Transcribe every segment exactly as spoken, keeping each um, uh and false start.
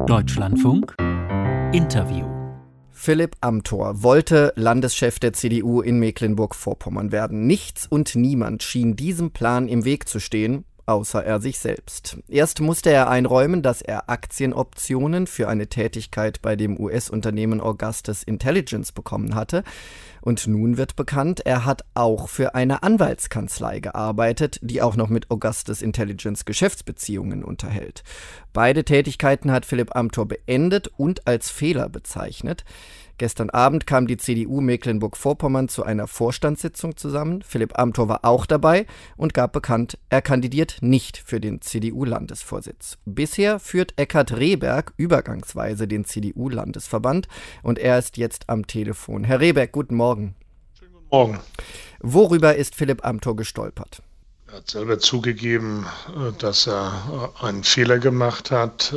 Deutschlandfunk Interview. Philipp Amthor wollte Landeschef der C D U in Mecklenburg-Vorpommern werden. Nichts und niemand schien diesem Plan im Weg zu stehen, außer er sich selbst. Erst musste er einräumen, dass er Aktienoptionen für eine Tätigkeit bei dem U S-Unternehmen Augustus Intelligence bekommen hatte. Und nun wird bekannt, er hat auch für eine Anwaltskanzlei gearbeitet, die auch noch mit Augustus Intelligence Geschäftsbeziehungen unterhält. Beide Tätigkeiten hat Philipp Amthor beendet und als Fehler bezeichnet. Gestern Abend kam die C D U Mecklenburg-Vorpommern zu einer Vorstandssitzung zusammen. Philipp Amthor war auch dabei und gab bekannt, er kandidiert nicht für den C D U-Landesvorsitz. Bisher führt Eckhard Rehberg übergangsweise den C D U-Landesverband und er ist jetzt am Telefon. Herr Rehberg, guten Morgen. Schönen guten Morgen. Worüber ist Philipp Amthor gestolpert? Er hat selber zugegeben, dass er einen Fehler gemacht hat.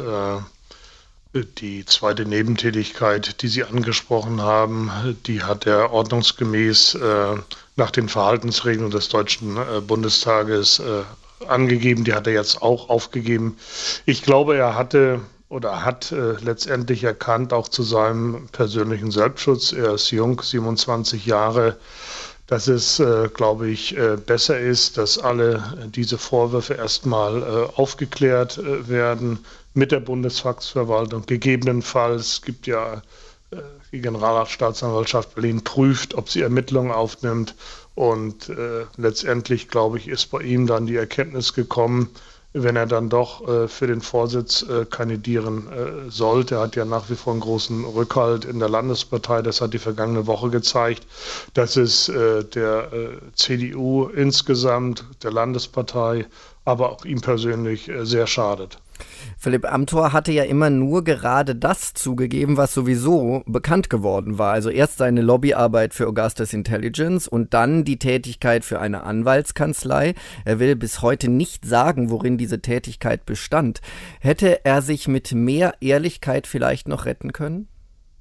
Die zweite Nebentätigkeit, die Sie angesprochen haben, die hat er ordnungsgemäß äh, nach den Verhaltensregeln des Deutschen äh, Bundestages äh, angegeben. Die hat er jetzt auch aufgegeben. Ich glaube, er hatte oder hat äh, letztendlich erkannt, auch zu seinem persönlichen Selbstschutz, er ist jung, siebenundzwanzig Jahre, dass es, äh, glaube ich, äh, besser ist, dass alle diese Vorwürfe erstmal äh, aufgeklärt äh, werden mit der Bundesfaxverwaltung. Gegebenenfalls gibt ja äh, die Generalstaatsanwaltschaft Berlin prüft, ob sie Ermittlungen aufnimmt. Und äh, letztendlich, glaube ich, ist bei ihm dann die Erkenntnis gekommen, wenn er dann doch äh, für den Vorsitz äh, kandidieren äh, sollte. Er hat ja nach wie vor einen großen Rückhalt in der Landespartei. Das hat die vergangene Woche gezeigt, dass es äh, der äh, C D U insgesamt, der Landespartei, aber auch ihm persönlich äh, sehr schadet. Philipp Amthor hatte ja immer nur gerade das zugegeben, was sowieso bekannt geworden war. Also erst seine Lobbyarbeit für Augustus Intelligence und dann die Tätigkeit für eine Anwaltskanzlei. Er will bis heute nicht sagen, worin diese Tätigkeit bestand. Hätte er sich mit mehr Ehrlichkeit vielleicht noch retten können?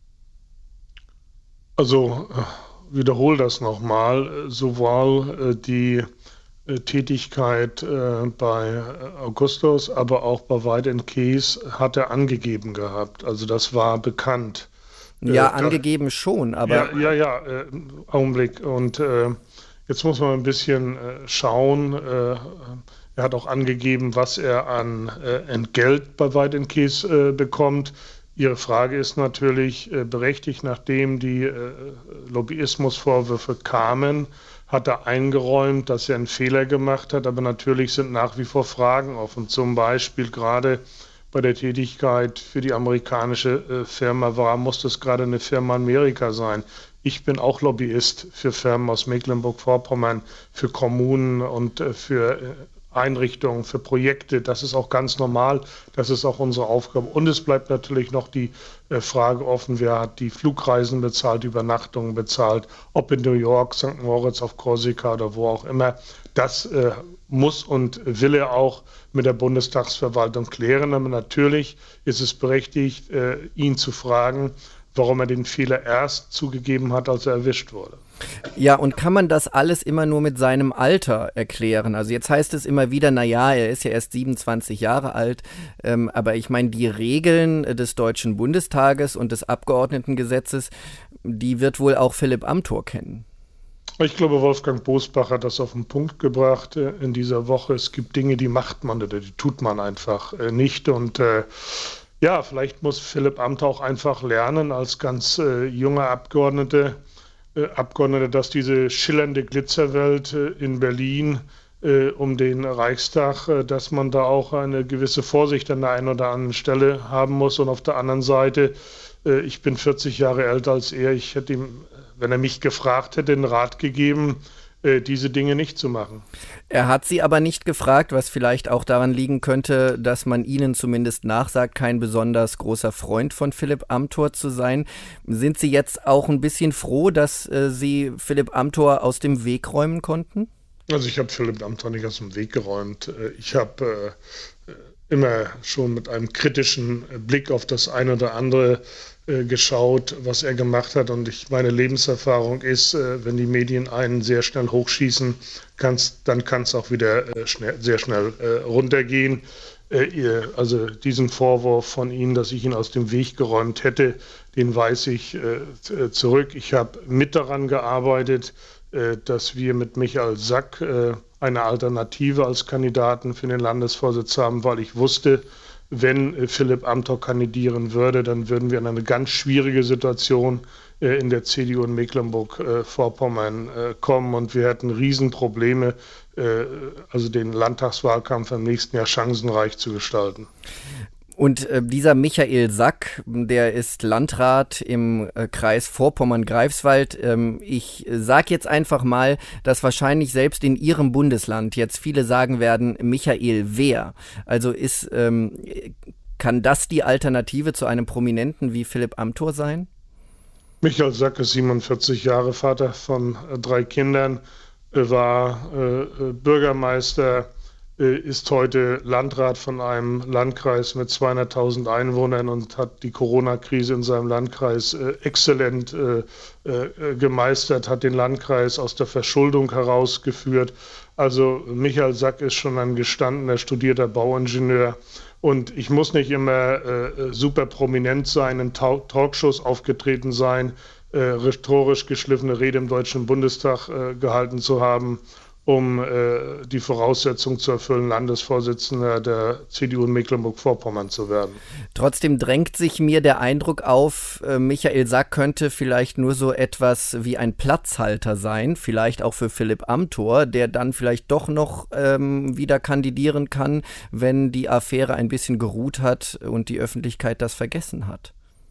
Also wiederhole das nochmal. Sowohl die Tätigkeit äh, bei Augustus, aber auch bei White Case hat er angegeben gehabt. Also das war bekannt. Ja, äh, angegeben schon, aber... Ja, ja, ja, äh, Augenblick. Und äh, jetzt muss man ein bisschen äh, schauen. Äh, er hat auch angegeben, was er an äh, Entgelt bei White Case äh, bekommt. Ihre Frage ist natürlich äh, berechtigt, nachdem die äh, Lobbyismusvorwürfe kamen, hat er eingeräumt, dass er einen Fehler gemacht hat, aber natürlich sind nach wie vor Fragen offen. Zum Beispiel gerade bei der Tätigkeit für die amerikanische äh, Firma war, muss das gerade eine Firma in Amerika sein. Ich bin auch Lobbyist für Firmen aus Mecklenburg-Vorpommern, für Kommunen und äh, für äh, Einrichtungen, für Projekte. Das ist auch ganz normal. Das ist auch unsere Aufgabe. Und es bleibt natürlich noch die äh, Frage offen, wer hat die Flugreisen bezahlt, die Übernachtungen bezahlt, ob in New York, Sankt Moritz, auf Korsika oder wo auch immer. Das äh, muss und will er auch mit der Bundestagsverwaltung klären. Aber natürlich ist es berechtigt, äh, ihn zu fragen, warum er den Fehler erst zugegeben hat, als er erwischt wurde. Ja, und kann man das alles immer nur mit seinem Alter erklären? Also jetzt heißt es immer wieder, na ja, er ist ja erst siebenundzwanzig Jahre alt, ähm, aber ich meine, die Regeln des Deutschen Bundestages und des Abgeordnetengesetzes, die wird wohl auch Philipp Amthor kennen. Ich glaube, Wolfgang Bosbach hat das auf den Punkt gebracht äh, in dieser Woche. Es gibt Dinge, die macht man oder die tut man einfach äh, nicht und äh, ja, vielleicht muss Philipp Amthor auch einfach lernen als ganz äh, junger Abgeordneter, äh, Abgeordneter, dass diese schillernde Glitzerwelt äh, in Berlin äh, um den Reichstag, äh, dass man da auch eine gewisse Vorsicht an der einen oder anderen Stelle haben muss. Und auf der anderen Seite, äh, ich bin vierzig Jahre älter als er, ich hätte ihm, wenn er mich gefragt hätte, den Rat gegeben, diese Dinge nicht zu machen. Er hat Sie aber nicht gefragt, was vielleicht auch daran liegen könnte, dass man Ihnen zumindest nachsagt, kein besonders großer Freund von Philipp Amthor zu sein. Sind Sie jetzt auch ein bisschen froh, dass äh, Sie Philipp Amthor aus dem Weg räumen konnten? Also ich habe Philipp Amthor nicht aus dem Weg geräumt. Ich habe äh, immer schon mit einem kritischen Blick auf das eine oder andere äh, geschaut, was er gemacht hat. Und ich, meine Lebenserfahrung ist, äh, wenn die Medien einen sehr schnell hochschießen, kann's, dann kann es auch wieder äh, schnell, sehr schnell äh, runtergehen. Äh, also diesen Vorwurf von Ihnen, dass ich ihn aus dem Weg geräumt hätte, den weise ich äh, zurück. Ich habe mit daran gearbeitet, äh, dass wir mit Michael Sack äh, eine Alternative als Kandidaten für den Landesvorsitz haben, weil ich wusste, wenn äh, Philipp Amthor kandidieren würde, dann würden wir in eine ganz schwierige Situation äh, in der C D U in Mecklenburg-Vorpommern äh, kommen und wir hätten Riesenprobleme, äh, also den Landtagswahlkampf im nächsten Jahr chancenreich zu gestalten. Und äh, dieser Michael Sack, der ist Landrat im äh, Kreis Vorpommern-Greifswald. Ähm, ich sage jetzt einfach mal, dass wahrscheinlich selbst in Ihrem Bundesland jetzt viele sagen werden, Michael wer? Also ist, ähm, kann das die Alternative zu einem Prominenten wie Philipp Amthor sein? Michael Sack ist siebenundvierzig Jahre, Vater von äh, drei Kindern, äh, war äh, Bürgermeister, ist heute Landrat von einem Landkreis mit zweihunderttausend Einwohnern und hat die Corona-Krise in seinem Landkreis äh, exzellent äh, äh, gemeistert, hat den Landkreis aus der Verschuldung herausgeführt. Also Michael Sack ist schon ein gestandener, studierter Bauingenieur. Und ich muss nicht immer äh, super prominent sein, in Talk- Talkshows aufgetreten sein, äh, rhetorisch geschliffene Rede im Deutschen Bundestag äh, gehalten zu haben, um äh, die Voraussetzung zu erfüllen, Landesvorsitzender der C D U in Mecklenburg-Vorpommern zu werden. Trotzdem drängt sich mir der Eindruck auf, äh, Michael Sack könnte vielleicht nur so etwas wie ein Platzhalter sein, vielleicht auch für Philipp Amthor, der dann vielleicht doch noch ähm, wieder kandidieren kann, wenn die Affäre ein bisschen geruht hat und die Öffentlichkeit das vergessen hat.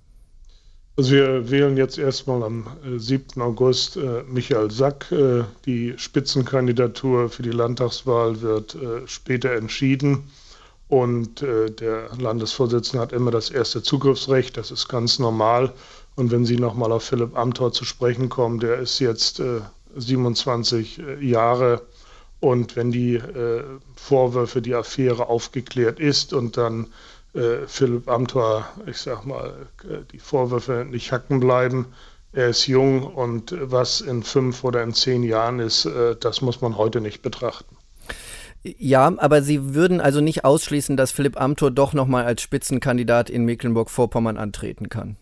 Also wir wählen jetzt erstmal am äh, siebten August äh, Michael Sack. Äh, die Spitzenkandidatur für die Landtagswahl wird äh, später entschieden. Und äh, der Landesvorsitzende hat immer das erste Zugriffsrecht, das ist ganz normal. Und wenn Sie nochmal auf Philipp Amthor zu sprechen kommen, der ist jetzt äh, siebenundzwanzig äh, Jahre. Und wenn die äh, Vorwürfe, die Affäre aufgeklärt ist und dann Philipp Amthor, ich sag mal, die Vorwürfe nicht hacken bleiben. Er ist jung und was in fünf oder in zehn Jahren ist, das muss man heute nicht betrachten. Ja, aber Sie würden also nicht ausschließen, dass Philipp Amthor doch nochmal als Spitzenkandidat in Mecklenburg-Vorpommern antreten kann?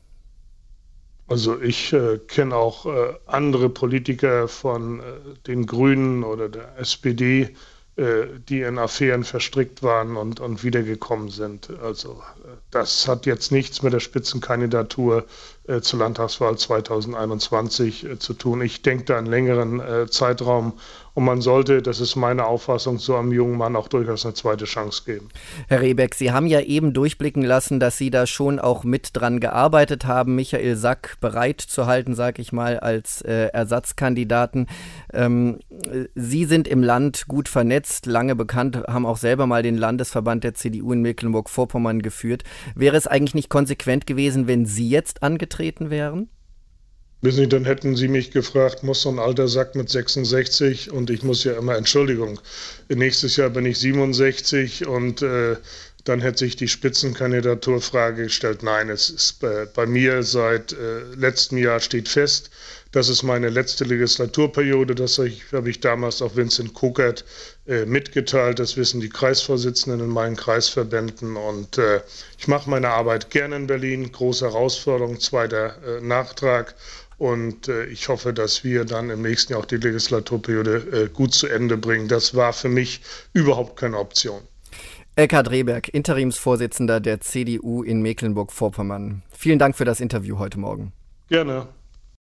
Also ich äh, kenne auch äh, andere Politiker von äh, den Grünen oder der S P D, die in Affären verstrickt waren und, und wiedergekommen sind. Also das hat jetzt nichts mit der Spitzenkandidatur äh, zur Landtagswahl zweitausendeinundzwanzig äh, zu tun. Ich denke da einen längeren äh, Zeitraum und man sollte, das ist meine Auffassung, so einem jungen Mann auch durchaus eine zweite Chance geben. Herr Rehbeck, Sie haben ja eben durchblicken lassen, dass Sie da schon auch mit dran gearbeitet haben, Michael Sack bereit zu halten, sage ich mal, als äh, Ersatzkandidaten. Ähm, Sie sind im Land gut vernetzt, lange bekannt, haben auch selber mal den Landesverband der C D U in Mecklenburg-Vorpommern geführt. Wäre es eigentlich nicht konsequent gewesen, wenn Sie jetzt angetreten wären? Wissen Sie, dann hätten Sie mich gefragt, muss so ein alter Sack mit sechsundsechzig und ich muss ja immer, Entschuldigung, nächstes Jahr bin ich siebenundsechzig und äh, dann hätte sich die Spitzenkandidaturfrage gestellt. Nein, es ist bei, bei mir seit äh, letztem Jahr steht fest, das ist meine letzte Legislaturperiode, das habe ich, habe ich damals auch Vincent Kokert äh, mitgeteilt, das wissen die Kreisvorsitzenden in meinen Kreisverbänden und äh, ich mache meine Arbeit gerne in Berlin, große Herausforderung, zweiter äh, Nachtrag. Und äh, ich hoffe, dass wir dann im nächsten Jahr auch die Legislaturperiode äh, gut zu Ende bringen. Das war für mich überhaupt keine Option. Eckhard Rehberg, Interimsvorsitzender der C D U in Mecklenburg-Vorpommern. Vielen Dank für das Interview heute Morgen. Gerne.